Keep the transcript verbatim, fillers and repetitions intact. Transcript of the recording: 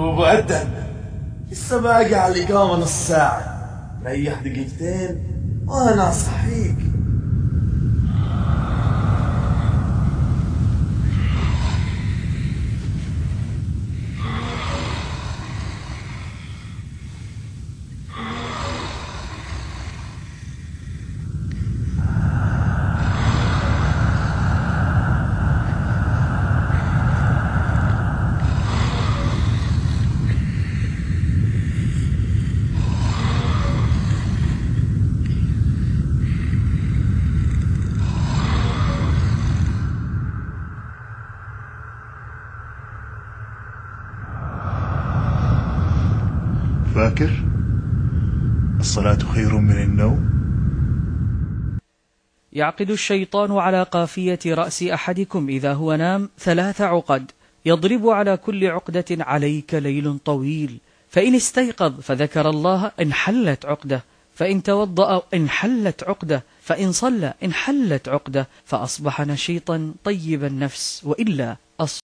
ومؤدب. لسه باقي على الإقامة نص ساعة، ريح دقيقتين وأنا أصحيك. فاكر؟ الصلاة خير من النوم. يعقد الشيطان على قافية رأس أحدكم إذا هو نام ثلاث عقد، يضرب على كل عقدة عليك ليل طويل، فإن استيقظ فذكر الله انحلت عقدة، فإن توضأ انحلت عقدة، فإن صلى انحلت عقدة، فأصبح نشيطا طيب النفس، وإلا أصبح